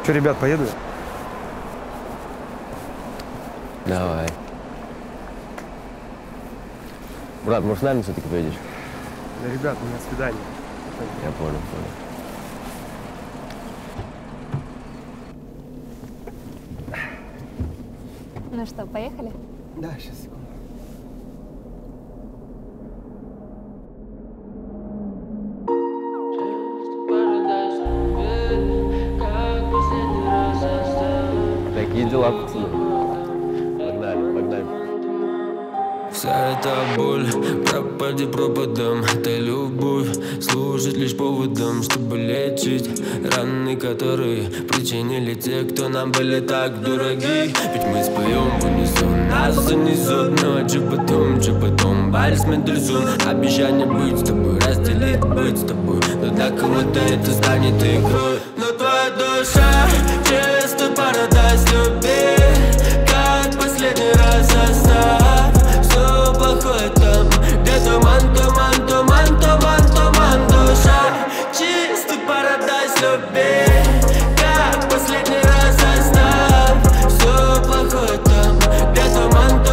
Че, ребят, поеду? Давай. Брат, может, с нами все-таки поедешь? Да, ребят, у меня свидание. Я понял. Ну что, поехали? Да, сейчас, секунду. Такие дела, пацаны. Погнали. Вся эта боль, пропади пропадом. Эта любовь служит лишь поводом, чтобы лечить раны, которые причинили те, кто нам были так дороги. Ведь мы споем в унисон, нас занесет. Но че потом, вальс Мендельсон. Обещание быть с тобой, разделить быть с тобой. Но для кого-то это станет игрой. Но твоя душа чисто парадайз любви. Как последний раз оставь все плохое там, где туман. Душа чистый парадайз любви. Как последний раз оставь все плохое там, где туман.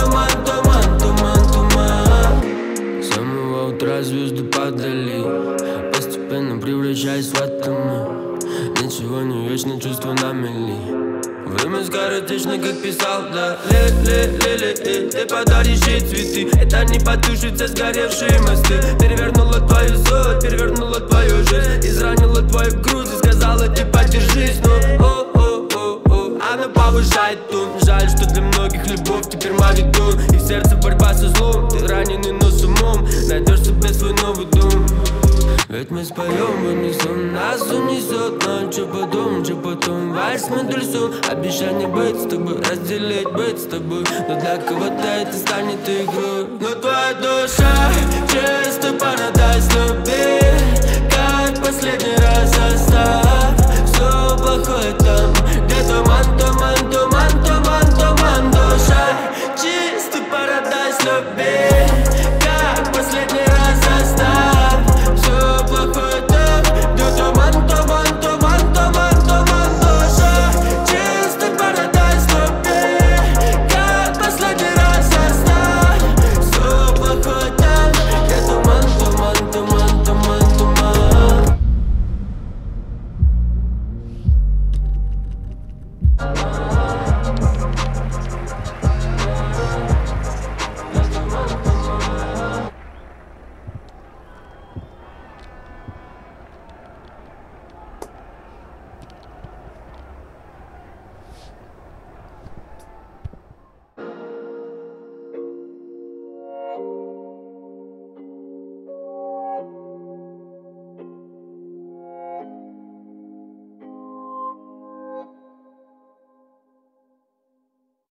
С самого утра звезды падали, постепенно превращаясь в атомы. Ничего не вечно, чувства на мели. Время скоротечно, как писал, да. Ты подаришь ей цветы. Это не потушится сгоревшие мосты. Перевернула твою суть, перевернула твою жизнь. Изранила твою грудь и сказала, ты подержись. Она повышает тон. Жаль, что для многих любовь теперь мавитон. И в сердце борьба со злом. Ты раненый, но с умом найдешь себе свой новый дом. Ведь мы споем в унисон, нас унесет. Но че потом, вальс Мендельсон. Обещание быть с тобой, разделить быть с тобой. Но для кого-то это станет игрой. Но твоя душа чисто парадайз любви.